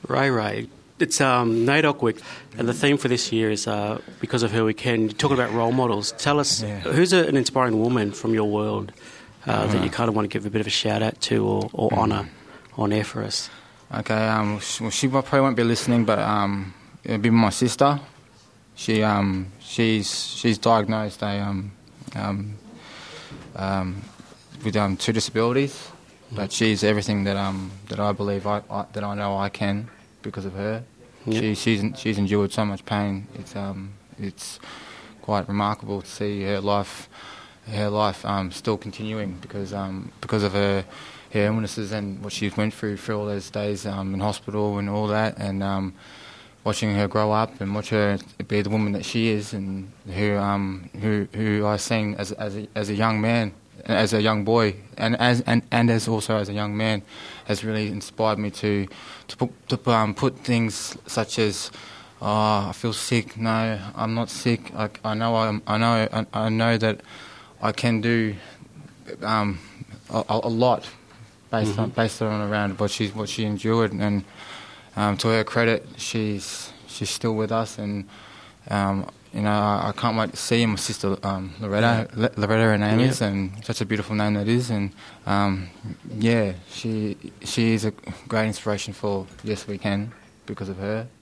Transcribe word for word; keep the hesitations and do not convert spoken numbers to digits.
Ray Ray. It's um, NAIDOC Week, and the theme for this year is uh, Because of Her We Can. You're talking about role models. Tell us, yeah. who's a, an inspiring woman from your world uh, mm-hmm. that you kind of want to give a bit of a shout-out to or, or mm-hmm. honour on air for us? Okay, um, well, she probably won't be listening, but um, it'll be my sister. She um, she's she's diagnosed a, um, um, um, with um, two disabilities, mm-hmm. but she's everything that um, that I believe I, I that I know I can. Because of her, yep. she, she's she's endured so much pain. It's um it's quite remarkable to see her life, her life um still continuing because um because of her her illnesses and what she went through for all those days um in hospital and all that, and um watching her grow up and watch her be the woman that she is, and who um who who I seen as as a, as a young man. As a young boy, and as and, and as also as a young man, has really inspired me to to put to, um, put things such as, oh, I feel sick. No, I'm not sick. I, I know I'm, I know I, I know that I can do um, a, a lot based mm-hmm. on based on around what she what she endured, and um, to her credit, she's she's still with us, and. Um, You know, I, I can't wait to see my sister um, Loretta. Yeah. Loretta, her name yeah. is, and such a beautiful name that is. And um, yeah, she she is a great inspiration for Yes We Can because of her.